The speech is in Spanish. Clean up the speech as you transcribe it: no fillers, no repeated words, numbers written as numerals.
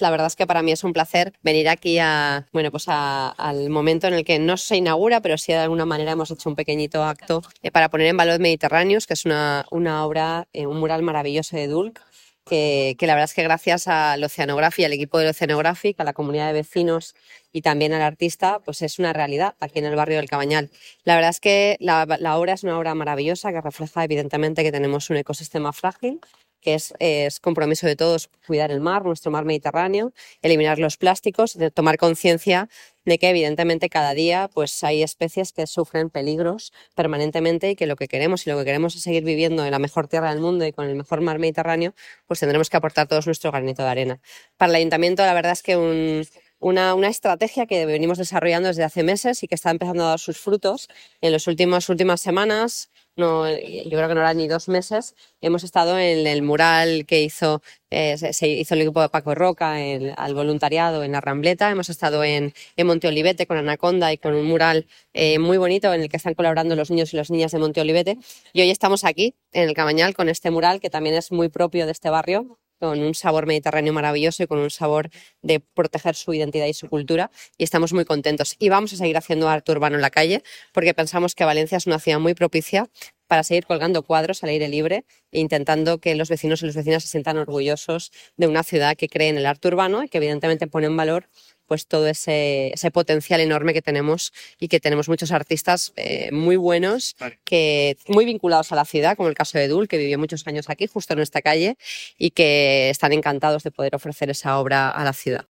La verdad es que para mí es un placer venir aquí al momento en el que no se inaugura, pero sí de alguna manera hemos hecho un pequeñito acto para poner en valor Mediterráneos, que es una obra, un mural maravilloso de Dulc, que la verdad es que gracias al Oceanography, al equipo del Oceanographic, a la comunidad de vecinos y también al artista, pues es una realidad aquí en el barrio del Cabañal. La verdad es que la obra es una obra maravillosa que refleja evidentemente que tenemos un ecosistema frágil, que es compromiso de todos cuidar el mar, nuestro mar Mediterráneo, eliminar los plásticos, de tomar conciencia de que evidentemente cada día pues hay especies que sufren peligros permanentemente y que lo que queremos es seguir viviendo en la mejor tierra del mundo y con el mejor mar Mediterráneo, pues tendremos que aportar todos nuestro granito de arena. Para el Ayuntamiento la verdad es que una estrategia que venimos desarrollando desde hace meses y que está empezando a dar sus frutos. En las últimas semanas, no, yo creo que no eran ni 2 meses, hemos estado en el mural que se hizo el equipo de Paco Roca al voluntariado en la Rambleta. Hemos estado en Monte Olivete con Anaconda y con un mural muy bonito en el que están colaborando los niños y las niñas de Monte Olivete. Y hoy estamos aquí en el Cabañal con este mural que también es muy propio de este barrio, con un sabor mediterráneo maravilloso y con un sabor de proteger su identidad y su cultura, y estamos muy contentos. Y vamos a seguir haciendo arte urbano en la calle porque pensamos que Valencia es una ciudad muy propicia para seguir colgando cuadros al aire libre e intentando que los vecinos y las vecinas se sientan orgullosos de una ciudad que cree en el arte urbano y que evidentemente pone en valor pues todo ese potencial enorme que tenemos, y que tenemos muchos artistas muy buenos, muy vinculados a la ciudad, como el caso de Dul, que vivió muchos años aquí, justo en esta calle, y que están encantados de poder ofrecer esa obra a la ciudad.